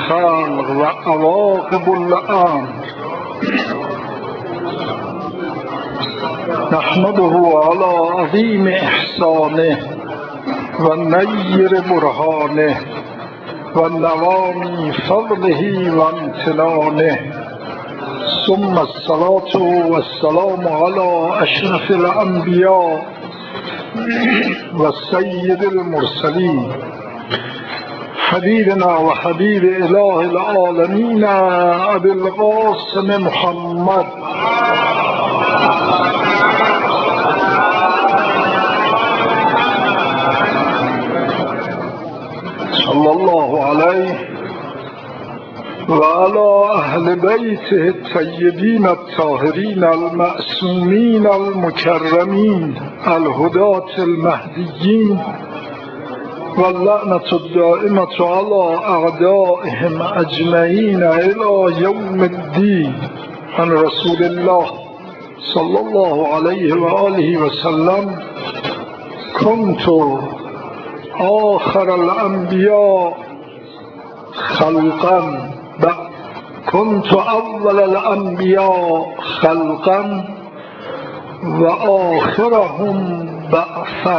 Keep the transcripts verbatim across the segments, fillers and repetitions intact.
الخلق و عواقب الامر. نحمده على عظیم احسانه و نیر برهانه و نوامی فضله و امتنانه، ثم الصلاة والسلام على اشرف الانبیاء و سید المرسلین حبیبنا و حبیب اله العالمین ابی القاسم محمد صلی الله علیه و علی اهل بیته الطیبین الطاهرین المعصومین المکرمین الهداة المهدیین واللعنة الدائمة على اعدائهم اجمعین الى یوم الدین. عن رسول الله صلی الله علیه و آله و سلم: كنت آخر الانبیاء خلقا كنت اول الانبیاء خلقا و آخرهم بعثا.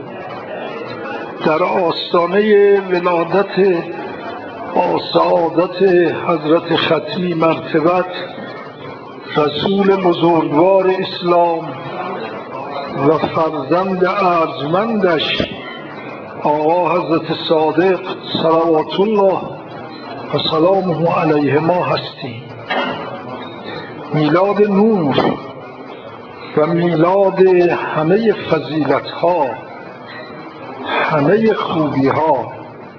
در آستانه ولادت با سعادت حضرت ختمی مرتبت رسول بزرگوار اسلام و فرزند ارجمندش آقا حضرت صادق صلوات الله و سلامه علیه ما هستیم. میلاد نور و میلاد همه فضیلت ها، همه خوبی ها،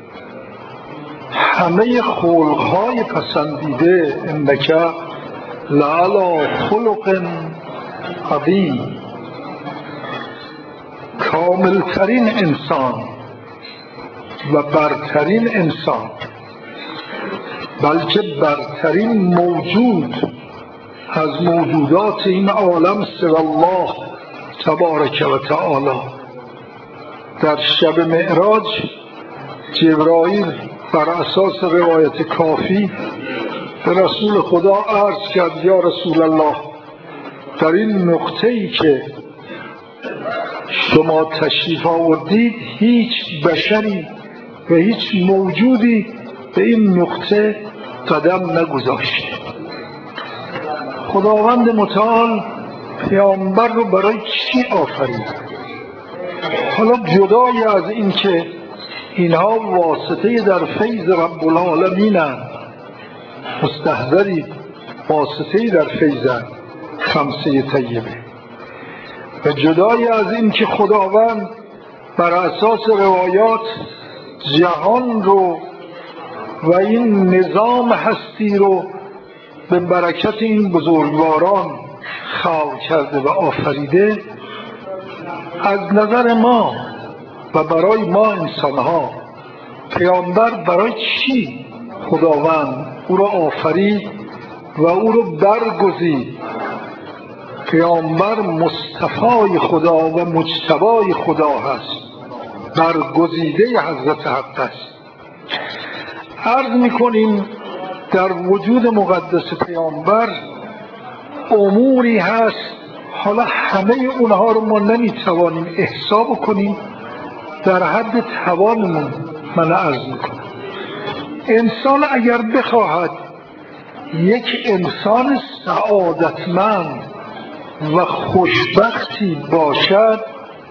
همه خلق های پسندیده. انک لعلی خلق عظیم. کاملترین انسان و برترین انسان، بلکه برترین موجود از موجودات این عالم سوی الله تبارک و تعالی، در شب معراج جبرائیل بر اساس روایت کافی به رسول خدا عرض کرد: یا رسول الله، در این نقطه‌ای که شما تشریف آوردید هیچ بشری و هیچ موجودی به این نقطه قدم نگذاشته. خداوند متعال پیامبر رو برای چی آفرید؟ حالا جدای از این که اینها واسطه در فیض رب العالمینند، مستحضری واسطه در فیضند خمسه طیبه، و جدای از این که خداوند بر اساس روایات جهان رو و این نظام هستی رو به برکت این بزرگواران خلق کرده و آفریده، از نظر ما و برای ما انسانها پیامبر برای چی خداوند او را آفرید و او را برگزید؟ پیامبر مصطفای خدا و مجتبای خدا هست، برگزیده حضرت حق است. عرض میکنیم در وجود مقدس پیامبر اموری هست، حالا همه اونها رو ما نمیتوانیم احساب کنیم، در حد توانمون من عرض میکنم. انسان اگر بخواهد یک انسان سعادتمند و خوشبختی باشد،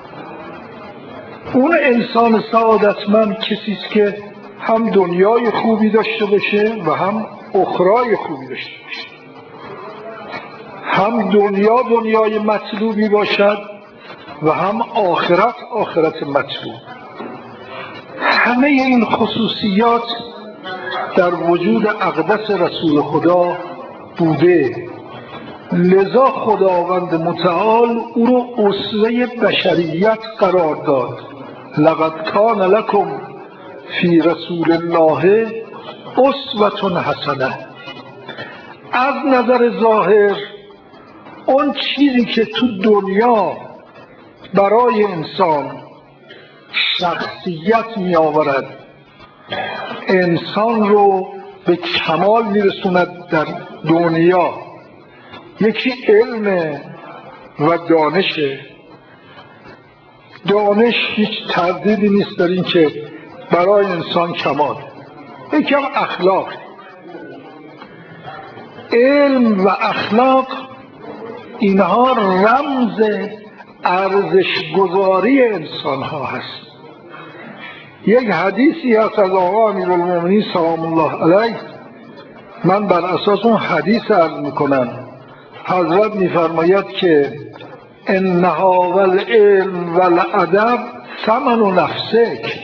اون انسان سعادتمند کسی است که هم دنیای خوبی داشته باشه و هم اخرای خوبی داشته باشه، هم دنیا دنیای مطلوبی باشد و هم آخرت آخرت مطلوب. همه این خصوصیات در وجود اقدس رسول خدا بوده، لذا خداوند متعال او رو اسوه بشریت قرار داد. لقد کان لکم فی رسول الله اسوة حسنه. از نظر ظاهر اون چیزی که تو دنیا برای انسان شخصیت می آورد، انسان رو به کمال میرسوند در دنیا، یکی علم و دانشه. دانش هیچ تردیدی نیست در این که برای انسان کمال. یکی هم اخلاق. علم و اخلاق اینها رمز ارزش گذاری انسان ها هست. یک حدیثی هست از آقا امیرالمومنین سلام الله علیه، من بر اساس اون حدیث عرض میکنم. حضرت میفرماید که انها والعلم والادب ثمن نفسک،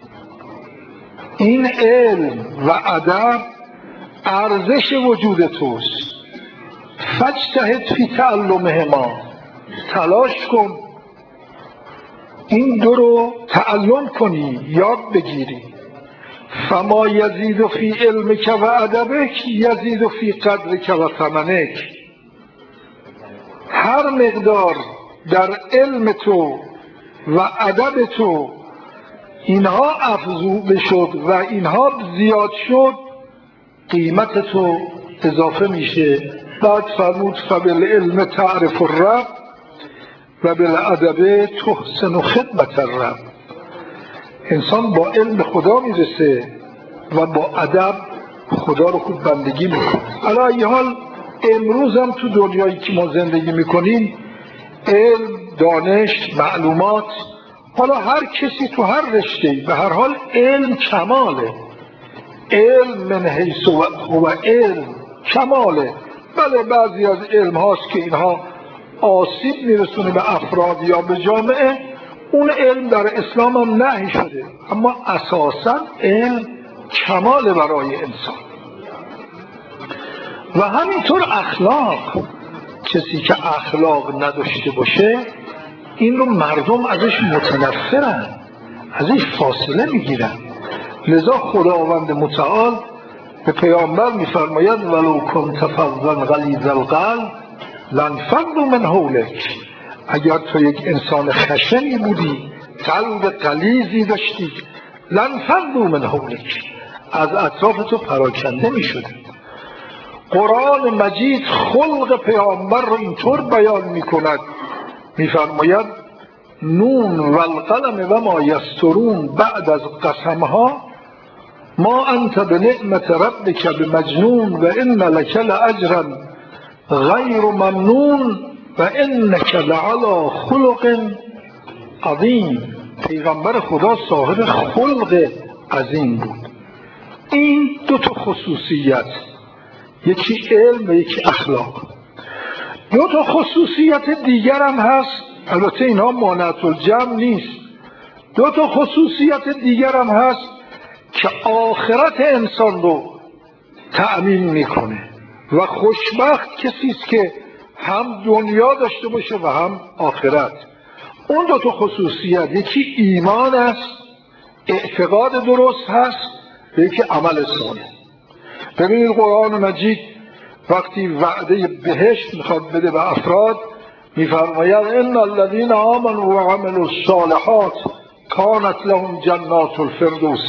این علم و ادب ارزش وجود توست. فاجتهد فی تعلمهما، تلاش کن این دو رو تعلم کنی، یاد بگیری. فما یزید فی علمک و ادبک یزید فی قدرک و ثمنک، هر مقدار در علم تو و ادب تو اینها افزوده شد و اینها زیاد شد، قیمت تو اضافه میشه. بعد فرمود فبالعلم تعرف الرب و بالادب تحسن خدمت الرب. انسان با علم خدا میرسه و با ادب خدا رو خوب بندگی میکنه. علی ای حال امروز هم تو دنیایی که ما زندگی میکنیم، علم، دانش، معلومات، حالا هر کسی تو هر رشته‌ای، به هر حال علم کماله. علم من حیث و علم کماله. بله بعضی از علم هاست که اینها آسیب میرسونه به افراد یا به جامعه، اون علم در اسلام هم نهی شده، اما اساسا علم کماله برای انسان. و همینطور اخلاق، کسی که اخلاق نداشته باشه این رو مردم ازش متنفرن، ازش فاصله میگیرن. لذا خداوند متعال به پیامبر میفرماید ولو کنت فظا غلیظ القلب لانفضوا من حولک، اگر تو یک انسان خشنی بودی، قلب غلیظی داشتی، لانفضوا من حولک، از اطراف تو پراکنده میشد. قرآن مجید خلق پیامبر رو اینطور بیان میکند، میفرماید نون و القلم و ما یسطرون، بعد از قسمها ما انت بنعمت ربک بمجنون و ان لک لاجرا غیر ممنون و انک لعلی خلق عظیم. پیغمبر خدا صاحب خلق عظیم بود. این دو تا خصوصیت، یکی علم و یکی اخلاق. دو تا خصوصیت دیگر هم هست، البته اینها مانعت الجمع نیست. دو تا خصوصیت دیگر هم هست که آخرت انسان رو تأمین میکنه و خوشبخت کسی است که هم دنیا داشته باشه و هم آخرت. اون دو تا خصوصیت، یکی ایمان است، اعتقاد درست هست، و یکی عمل صالح. ببینید قرآن مجید وقتی وعده بهشت میخواد بده به افراد، میفرماید ان الذين آمنوا وعملوا الصالحات كانت لهم جنات الفردوس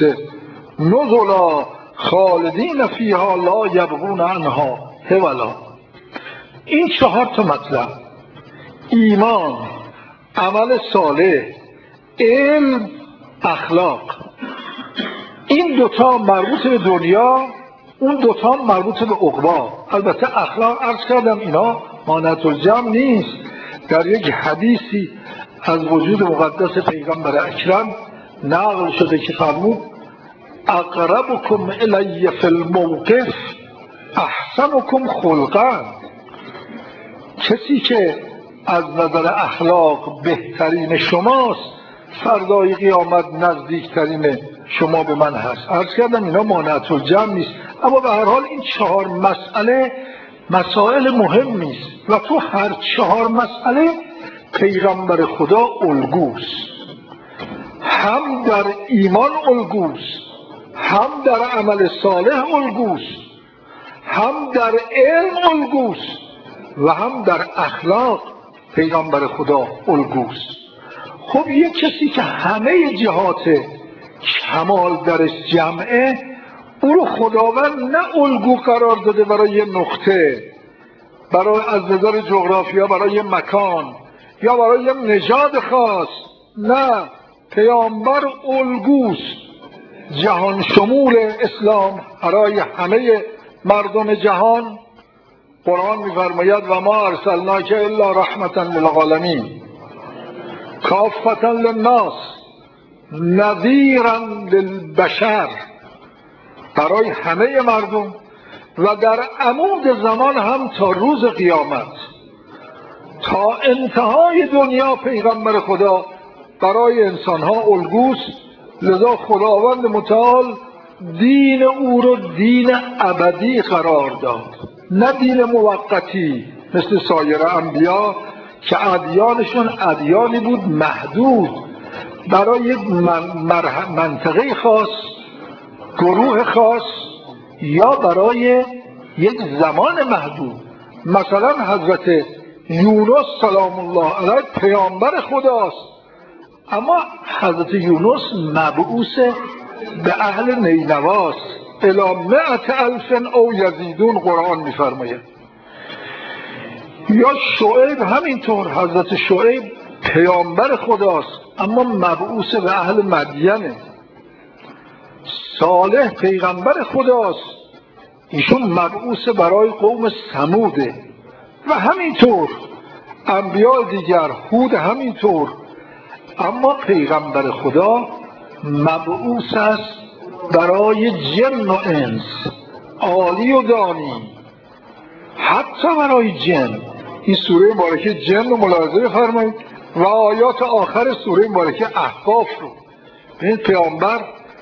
نزلا خالدین فیها لا یبغون عنها حولا. این چهار تا مطلب، ایمان، عمل صالح، علم، اخلاق، این دوتا مربوط به دنیا، اون دوتا مربوط به عقبا. البته اخلاق عرض کردم اینا مانعت الجمع نیست. در یک حدیثی از وجود مقدس پیغمبر اکرم نقل شده که فرمود اقربکم الی فی الموقف احسنکم خلقا، کسی که از نظر اخلاق بهترین شماست فردای قیامت نزدیکترین شما به من هست. عرض کردم اینا مانعت الجمع نیست، اما به هر حال این چهار مسئله مسائل مهمی است و تو هر چهار مسئله پیغمبر خدا الگوست. هم در ایمان الگوست، هم در عمل صالح الگوست، هم در علم الگوست و هم در اخلاق پیغمبر خدا الگوست. خب یک کسی که همه جهات کمال درش جمعه، او رو خداوند نه الگو قرار داده برای یه نقطه، برای از نظر جغرافیا برای مکان یا برای یه نژاد خاص. نه، پیامبر الگوست جهان شمول اسلام برای همه مردم جهان. قرآن می‌فرماید و ما ارسلناک الا رحمتا للعالمین کافة للناس نذیرا للبشر، برای همه مردم و در عمود زمان هم تا روز قیامت، تا انتهای دنیا پیغمبر خدا برای انسانها الگوست. لذا خداوند متعال دین او رو دین ابدی قرار داد، نه دین موقتی مثل سایر انبیا که ادیانشون ادیانی بود محدود برای یک منطقه خاص، گروه خاص یا برای یک زمان محدود. مثلا حضرت یونس سلام الله علیه پیامبر خداست، اما حضرت یونس مبعوث به اهل نینواست الی مئة الف او یزیدون، قرآن میفرماید. یا شعیب همینطور، حضرت شعیب پیامبر خداست اما مبعوث به اهل مدینه. صالح پیغمبر خداست، ایشون مبعوث برای قوم ثموده. و همینطور انبیاء دیگر، هود همینطور. اما پیغمبر خدا مبعوث است برای جن و انس، عالی و دانی، حتی برای جن. این سوره مبارکه جن رو ملاحظه فرمایید و آیات آخر سوره مبارکه احقاف رو. این پیامبر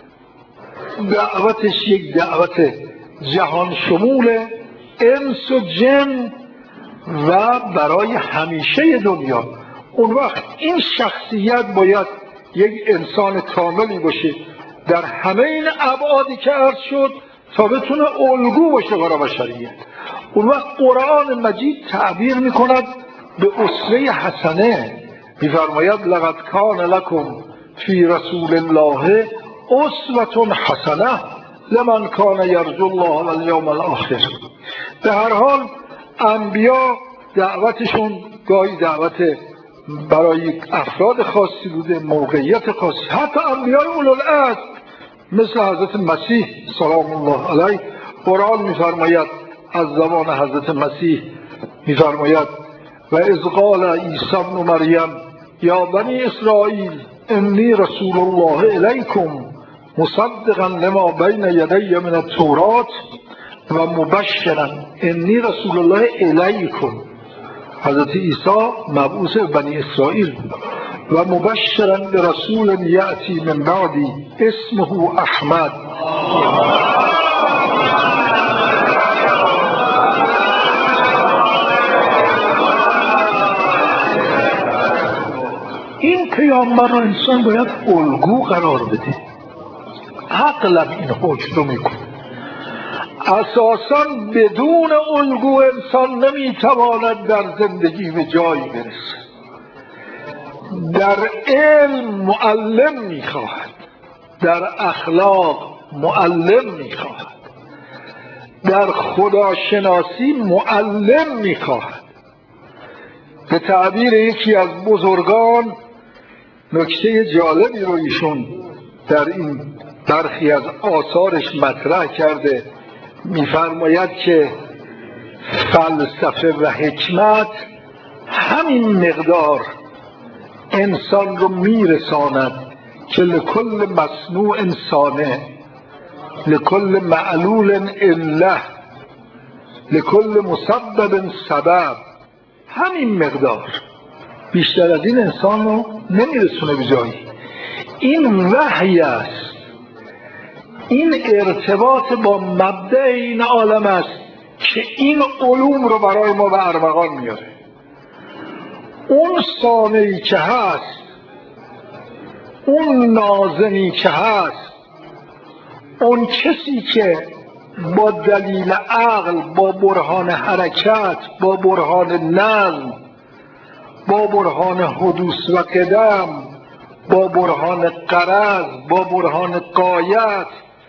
دعوتش یک دعوت جهان شمول انس و جن و برای همیشه دنیا. اون وقت این شخصیت باید یک انسان کاملی باشه در همه این ابعادی که عرض شد تا بتونه الگو باشه برای بشریت. اون وقت قرآن مجید تعبیر میکند به اسوه حسنه، میفرماید لقد کان لکم فی رسول الله اسوة حسنه لمن کان یرجو الله والیوم الاخر. به هر حال انبیا دعوتشون گاهی دعوت برای افراد خاصی بوده، موقعیت خاصی. حتی انبیای اولوالعزم مثل حضرت مسیح سلام الله علیه، قرآن میفرماید از زمان حضرت مسیح میفرماید و اذ قال عیسی ابن مریم یا بنی اسرائیل انی رسول الله الیکم مصدقا لما بین یدی من التوراة و مبشرا انی رسول الله الیکم. حضرت عیسی مبعوث بنی اسرائیل و مبشرا برسول یأتی من بعدی اسمه احمد. این پیامبر رو انسان باید الگو قرار بده. عقلم این حکم رو میکنه. اساساً بدون الگو انسان نمیتواند در زندگی به جایی برسه. در علم معلم میخواهد، در اخلاق معلم میخواهد، در خداشناسی معلم میخواهد. به تعبیر یکی از بزرگان نکته جالبی رو ایشون در این برخی از آثارش مطرح کرده، میفرماید که فلسفه و حکمت همین مقدار انسان رو میرساند که لکل مصنوع انسانه، لکل معلول اله، لکل مسبب سبب. همین مقدار، بیشتر از این انسان رو نمیرسونه به جایی. این وحی است، این ارتباط با مبدأ این عالم است که این علوم رو برای ما به ارمغان میاره. اون صانعی که هست، اون ناظمی که هست، اون کسی که با دلیل عقل، با برهان حرکت، با برهان نظم، با برهان حدوث و قدم، با برهان غرض، با برهان غایت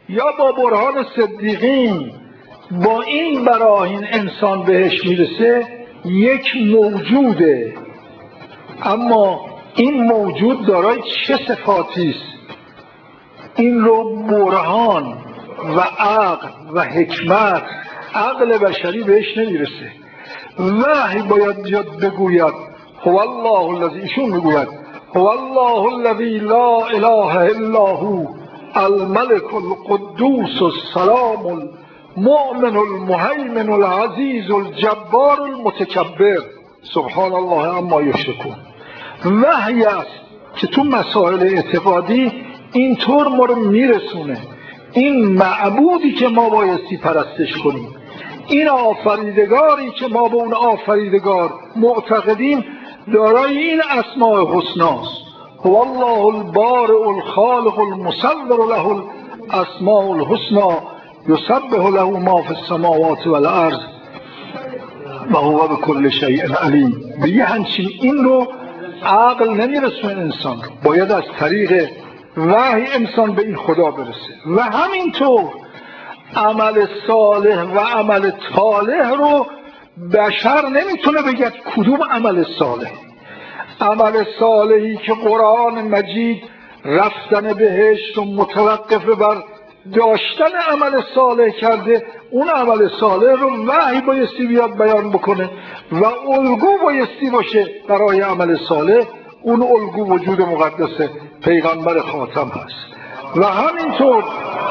یا با برهان صدیقین با این براهین انسان بهش میرسه، یک موجوده. اما این موجود دارای چه صفاتی است؟ این رو برهان و عقل و حکمت، عقل بشری بهش نمیرسه. وحی باید بیاد بگوید هو الله الذی، ایشون میگوید هو الله الذی لا اله الا هو الملك القدوس السلام المؤمن المهیمن العزیز الجبار المتکبر سبحان الله عما یشرکون. وحی است که تو مسائل اعتقادی اینطور ما رو میرسونه. این معبودی که ما بایستی پرستش کنیم، این آفریدگاری که ما به اون آفریدگار معتقدیم، دارای این اسماء حسناست. هو الله البارئ الخالق المصور له الاسماء الحسنى یسبح له ما فی السماوات والارض و هو بكل شیء علیم. به یه همچین این رو عقل نمیرسونه انسان رو، باید از طریق وحی انسان به این خدا برسه. و همینطور عمل صالح و عمل طالح رو بشر نمیتونه بگه کدوم عمل صالح. عمل صالحی که قرآن مجید رفتن بهشت و متوقف بر داشتن عمل صالح کرده، اون عمل صالح رو وحی بایستی بیاد بیان بکنه و الگو بایستی باشه برای عمل صالح. اون الگو وجود مقدس پیغمبر خاتم هست. و همینطور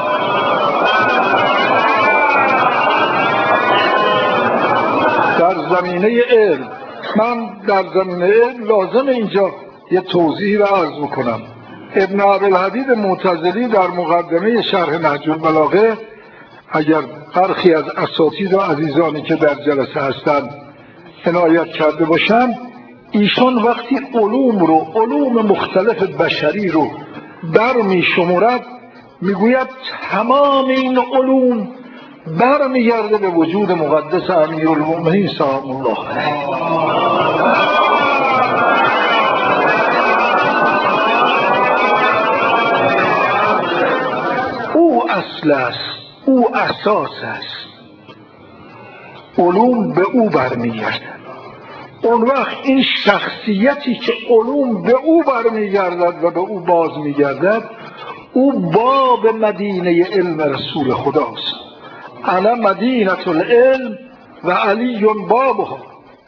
در زمینه علم، من در زمینه علم لازم اینجا یه توضیح رو عرض بکنم. ابن عبدالحدید معتزلی در مقدمه شرح نهج البلاغه، اگر برخی از اساتید و عزیزانی که در جلسه هستند عنایت کرده باشند، ایشان وقتی علوم رو، علوم مختلف بشری رو برمی شمرد، میگوید تمام این علوم برمیگرده به وجود مقدس امیرالمؤمنین سلام الله علیه. او اصل است، او اساس است، علوم به او برمیگردد. اون وقت این شخصیتی که علوم به او برمیگردد و به او باز میگردد، او باب مدینه علم رسول خداست. انا مدینه العلم و علی بابها.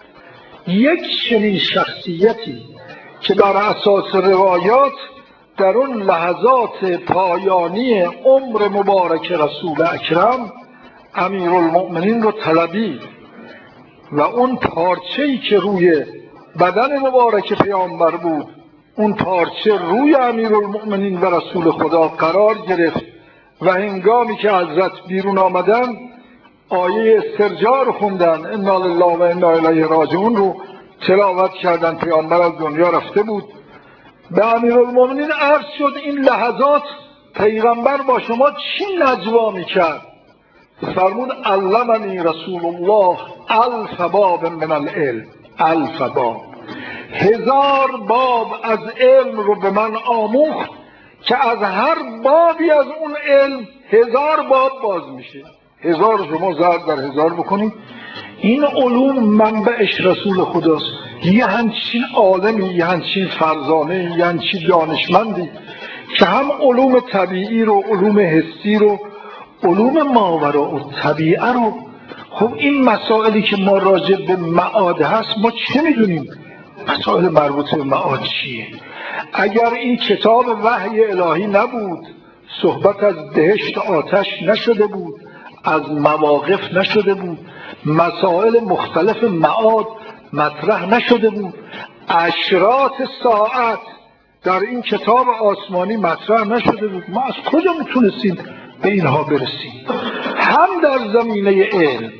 یک چنین شخصیتی که بر اساس روایات در اون لحظات پایانی عمر مبارک رسول اکرم امیرالمؤمنین رو طلبید و اون پارچه‌ای که روی بدن مبارک پیامبر بود، اون پارچه روی امیرالمؤمنین و رسول خدا قرار گرفت و هنگامی که حضرت بیرون آمدن آیه استرجاع رو خوندن، انا لله و انا الیه راجعون رو تلاوت کردن. پیامبر از دنیا رفته بود. به امیرالمؤمنین عرض شد این لحظات پیغمبر با شما چی نجوا میکرد؟ فرمود علمنی رسول الله الف باب من العلم، الف باب، هزار باب از علم رو به من آموخت که از هر بابی از اون علم هزار باب باز میشه. هزار شما ضرب در هزار بکنید، این علوم منبعش رسول خداست. یه همچین عالمی، یه همچین فرزانه، یه همچین دانشمندی که هم علوم طبیعی رو، علوم حسی رو، علوم ماوراء الطبیعه رو. خب این مسائلی که ما راجع به معاد هست ما چه میدونیم؟ مسائل مربوط به معاد چیه؟ اگر این کتاب وحی الهی نبود، صحبت از بهشت آتش نشده بود، از مواقف نشده بود، مسائل مختلف معاد مطرح نشده بود، اشراط ساعت در این کتاب آسمانی مطرح نشده بود، ما از کجا میتونستیم به اینها برسیم؟ هم در زمینه علم،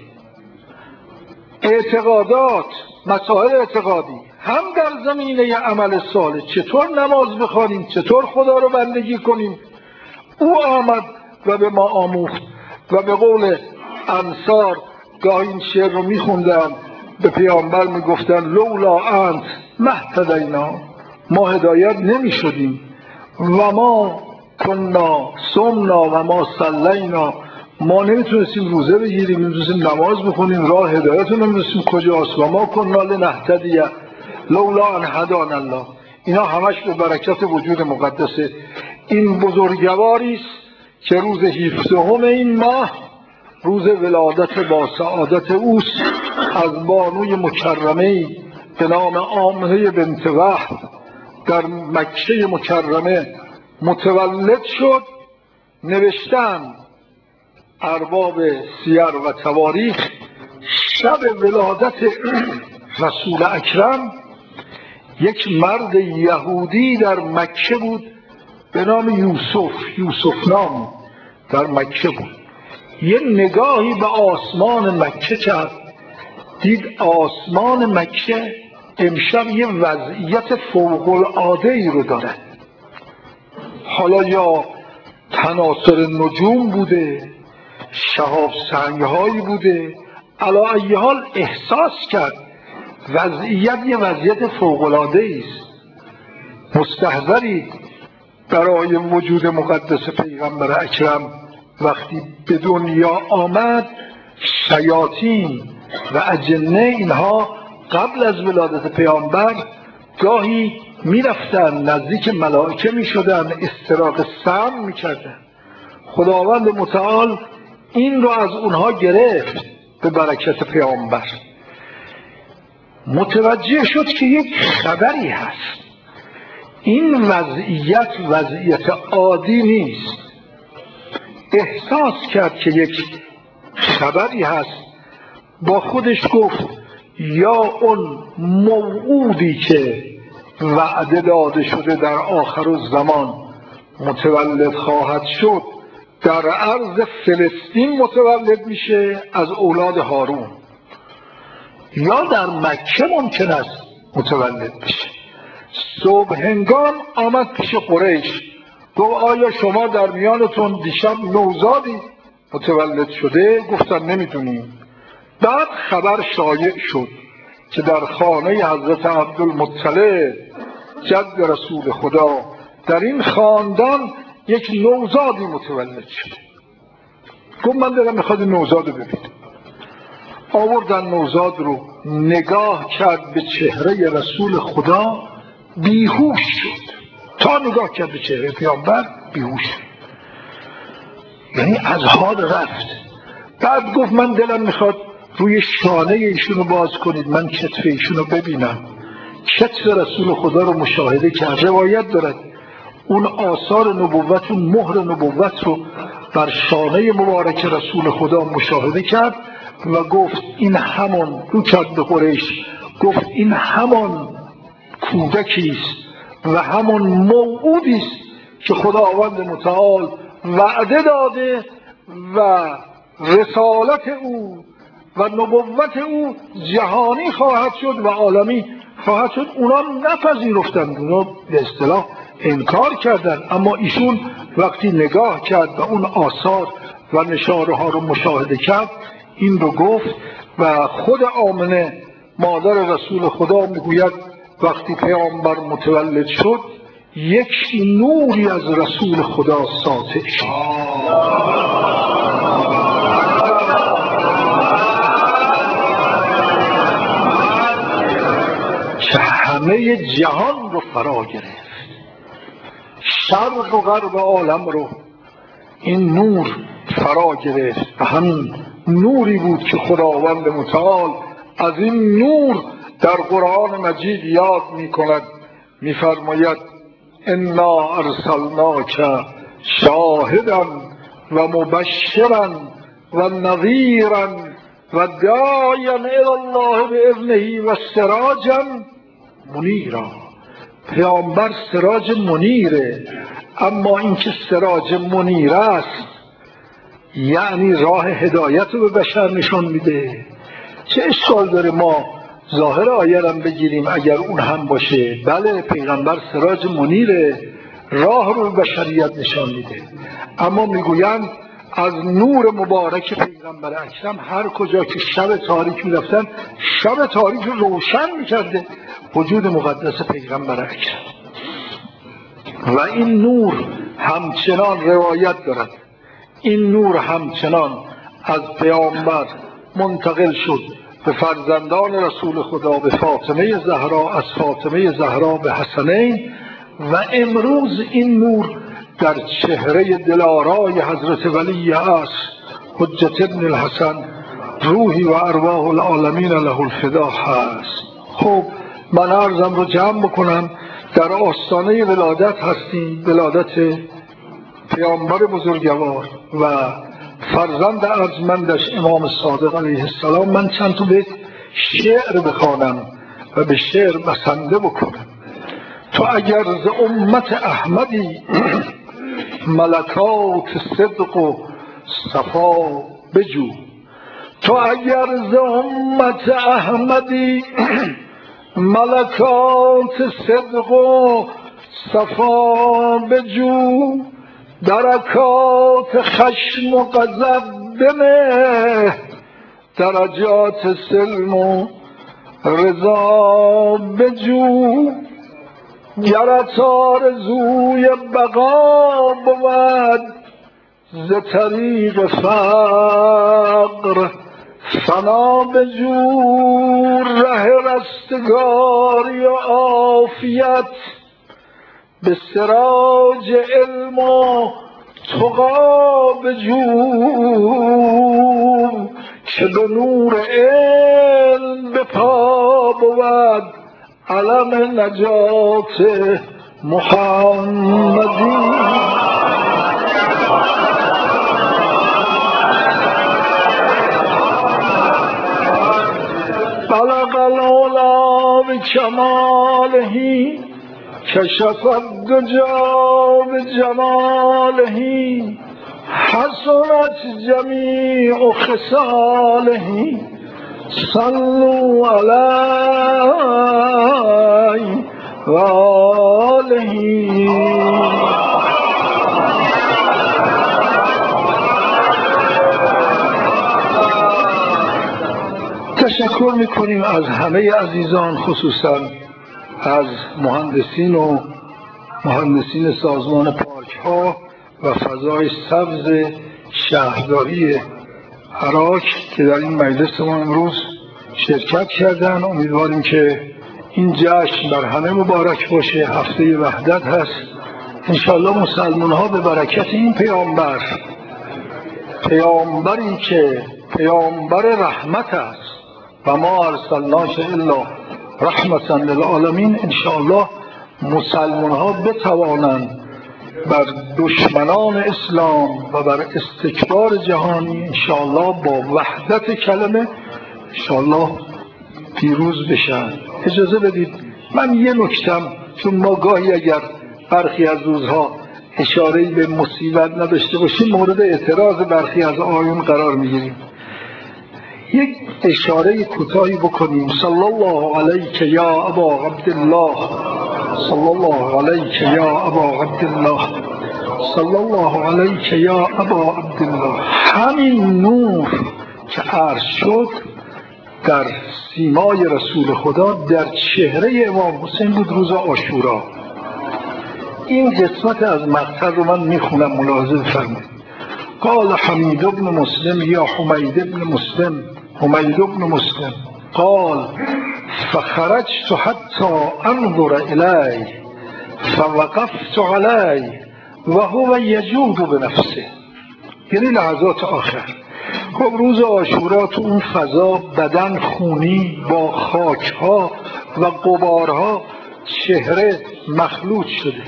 اعتقادات، مسائل اعتقادی، هم در زمینه عمل صالح، چطور نماز بخوانیم، چطور خدا رو بندگی کنیم. او آمد و به ما آموخت و به قول انصار گاهی این شعر رو میخوندن، به پیامبر میگفتن لولا انت مهتدینا، ما هدایت نمیشدیم و ما کنا صمنا و ما صلینا، ما نمیتونستیم روزه بگیریم، نمیتونستیم نماز بخونیم، راه هدایت رو نمیدونستیم کجاست. و ما کنا لنهتدی لولا ان هدانا الله. اینا همش به برکت وجود مقدسه. این بزرگواری است که روز هفدهم این ماه روز ولادت با سعادت اوست. از بانوی مکرمه به نام آمنه بنت وهب در مکه مکرمه متولد شد. نوشتن ارباب سیر و تواریخ شب ولادت رسول اکرم یک مرد یهودی در مکه بود به نام یوسف، یوسف نام در مکه بود. یه نگاهی به آسمان مکه کرد، دید آسمان مکه امشب یه وضعیت فوق العاده ای رو داره. حالا یا تناثر نجوم بوده، شهاب سنگ هایی بوده، علی ای حال احساس کرد وضعیت یه وضعیت فوق العاده است. مستحضرید برای وجود مقدس پیغمبر اکرم وقتی به دنیا آمد، شیاطین و اجنه اینها قبل از ولادت پیامبر گاهی میرفتن نزدیک ملائکه میشدن، استراق سم میکردن. خداوند متعال این رو از اونها گرفت به برکت پیامبر. متوجه شد که یک خبری هست، این وضعیت وضعیت عادی نیست. احساس کرد که یک خبری هست. با خودش گفت یا اون موعودی که وعده داده شده در آخر الزمان متولد خواهد شد، در ارض فلسطین متولد میشه از اولاد هارون، یا در مکه ممکن است متولد بشه. صبح هنگام آمد پیش قریش، گفت آیا شما در میانتون دیشب نوزادی متولد شده؟ گفتن نمیدونیم. بعد خبر شایع شد که در خانه حضرت عبدالمطلب جد رسول خدا در این خاندان یک نوزادی متولد شده. گفت من دلم میخواد نوزاد رو ببینم. آوردن نوزاد رو، نگاه کرد به چهره رسول خدا، بیهوش شد. تا نگاه کرد به چهره پیامبر بیهوش شد، یعنی از حال رفت. بعد گفت من دلم میخواد روی شانه ایشونو باز کنید، من کتف ایشونو ببینم. کتف رسول خدا رو مشاهده کرد. روایت دارد اون آثار نبوت، اون مهر نبوت رو بر شانه مبارک رسول خدا مشاهده کرد و گفت این همان، رو کرد به قریش، گفت این همان کودکی است و همان موعودی است که خداوند متعال وعده داده و رسالت او و نبوت او جهانی خواهد شد و عالمی خواهد شد. اونا نپذیرفتند، اونا به اصطلاح انکار کردند. اما ایشون وقتی نگاه کرد و اون آثار و نشاره ها رو مشاهده کرد، این رو گفت. و خود آمنه مادر رسول خدا میگوید وقتی پیامبر متولد شد یک نوری از رسول خدا ساطع شد که همه جهان رو فرا گرفت، شرق و غرب عالم رو این نور فرا گرفت. و همین نوری بود که خداوند متعال از این نور در قرآن مجید یاد می کند، می فرماید انا ارسلناک شاهدا و مبشرا و نذیرا و داعیا الی الله باذنه و سراجا منیرا. پیامبر سراج منیره، اما اینکه سراج منیر است یعنی راه هدایت رو به بشر نشان میده. چه اشکال داره ما ظاهر آیه رو بگیریم اگر اون هم باشه؟ بله، پیغمبر سراج منیره، راه رو به بشریت نشان میده. اما میگویند از نور مبارک پیغمبر اکرم هر کجا که شب تاریک میرفتن، شب تاریک رو روشن میکرده وجود مقدس پیغمبر اکرم. و این نور همچنان روایت دارد این نور همچنان از پیامبر منتقل شد به فرزندان رسول خدا، به فاطمه زهرا، از فاطمه زهرا به حسنین، و امروز این نور در چهره دلارای حضرت ولی عصر حجت ابن الحسن روحی و ارواح العالمین له الفدا هست. خب من عرضم رو جمع بکنم، در آستانه ولادت هستیم، ولادت پیامبر بزرگوار و فرزند ارجمندش امام صادق علیه السلام. من چند تا بیت شعر بخوانم و به شعر بسنده بکنم. تو اگر ز امت احمدی ملکات صدق و صفا بجو، تو اگر ز امت احمدی ملکات صدق و صفا بجو، درکات خشم و غضب بنه، درجات سلم و رضا بجو. گرت آرزوی بقا بود ز طریق فقر فنا بجو، ره رستگاری و عافیت به سراج علم و تقا بجو، که به نور علم به پا بود علم نجات محمدی. بلغ العلا بکماله کشف الدجا بجماله، حسنت جمیع خصاله، صلوا علیه و آله. تشکر میکنیم از همه عزیزان، خصوصا از مهندسین و مهندسین سازمان پارک ها و فضای سبز شهرداری عراق که در این مجلس ما امروز شرکت کردن. امیدواریم که این جشن بر همه مبارک باشه. هفته وحدت هست، انشاءالله مسلمان ها به برکت این پیامبر، پیامبری که پیامبر رحمت است و ما ارسلناک الا رحمتا للعالمین، انشاءالله مسلمان ها بتوانند بر دشمنان اسلام و بر استکبار جهانی انشاءالله با وحدت کلمه انشاءالله پیروز بشن. اجازه بدید من یه نکتم، چون ما گاهی اگر برخی از روزها اشاره‌ای به مصیبت نداشته باشیم مورد اعتراض برخی از آیون قرار میگیریم، یک اشاره کوتاهی بکنیم. صلی الله علیک یا ابا عبدالله، صلی الله علیک یا ابا عبدالله، صلی الله علیک یا ابا عبدالله. همین نور که عرض شد در سیمای رسول خدا در چهره امام حسین بود روز عاشورا. این قسمت از مقطع رو من میخونم، ملاحظه بفرمایید. قال حمید بن مسلم یا حمید بن مسلم، حمید بن مسلم قال فخرجت حتى انظر الیه فوقفت علیه و هو یجود بنفسه. یعنی لحظات آخر. خب روز عاشورا تو اون فضا بدن خونی با خاکها و غبارها چهره مخلوط شده.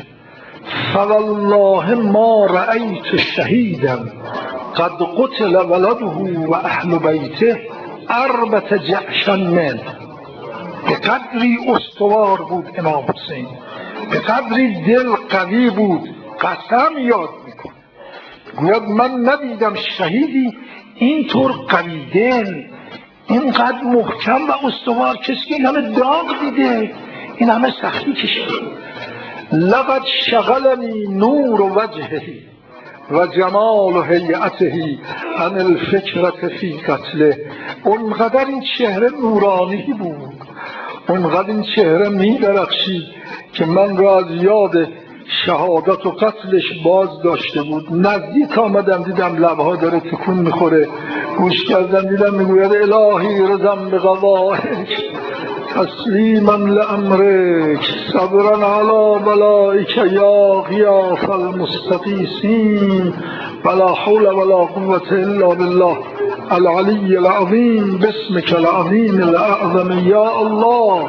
فوالله ما رأیت شهیدا قد قتل ولده و اهل بیته اربت جعشا من. به قدری استوار بود امام حسین، به قدری دل قوی بود، قسم یاد میکنه، گوید من ندیدم شهیدی اینطور قوی دل، اینقدر محکم و استوار، کسی که این همه داغ دیده، این همه سختی کشیده. لقد شغلنی نور وجهه و جمال هیئته عن الفکرة فی قتله. اونقدر این چهره نورانی بود، اونقدر این چهره می درخشید که من را از یاد شهادت و قتلش باز داشته بود. نزدیک آمدم دیدم لبها داره تکون میخوره، گوش کردم دیدم میگوید الهی رضم به قضایک تسلیما لامرک صبرا علی بلائک یا غیاث المستغیثین ولا حول ولا قوة الا بالله العلی العظیم باسمک العظیم الاعظم یا الله.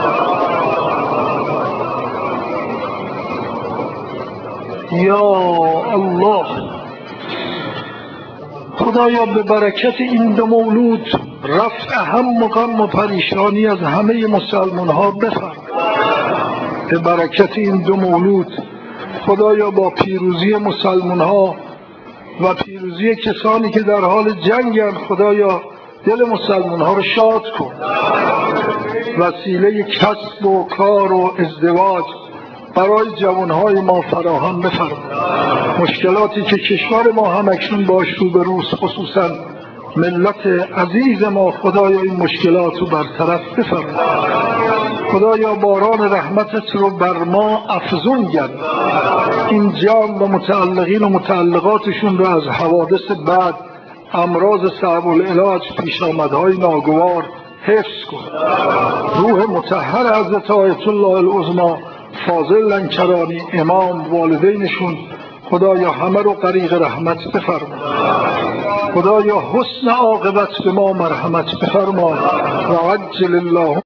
یا الله خدایا به برکت این دو مولود رفع هم و غم و پریشانی از همه مسلمان ها بفرما. به برکت این دو مولود خدایا با پیروزی مسلمان ها و پیروزی کسانی که در حال جنگند خدایا دل مسلمان ها رو شاد کن. وسیله کسب و کار و ازدواج برای جوانهای ما فراهم بفرما. مشکلاتی که کشور ما هم اکنون باش روبروست، خصوصا ملت عزیز ما، خدایا این مشکلات رو برطرف بفرما. خدایا باران رحمتت رو بر ما افزون گرد. این جمع و متعلقین و متعلقاتشون رو از حوادث بد، امراض صعب العلاج، پیش آمدهای ناگوار حفظ کن. روح مطهر حضرت آیت الله العظمی فاضل لنکرانی امام، والدینشون خدایا همه رو غریق رحمت بفرما. خدایا حسن عاقبت به ما مرحمت بفرما و عجل الله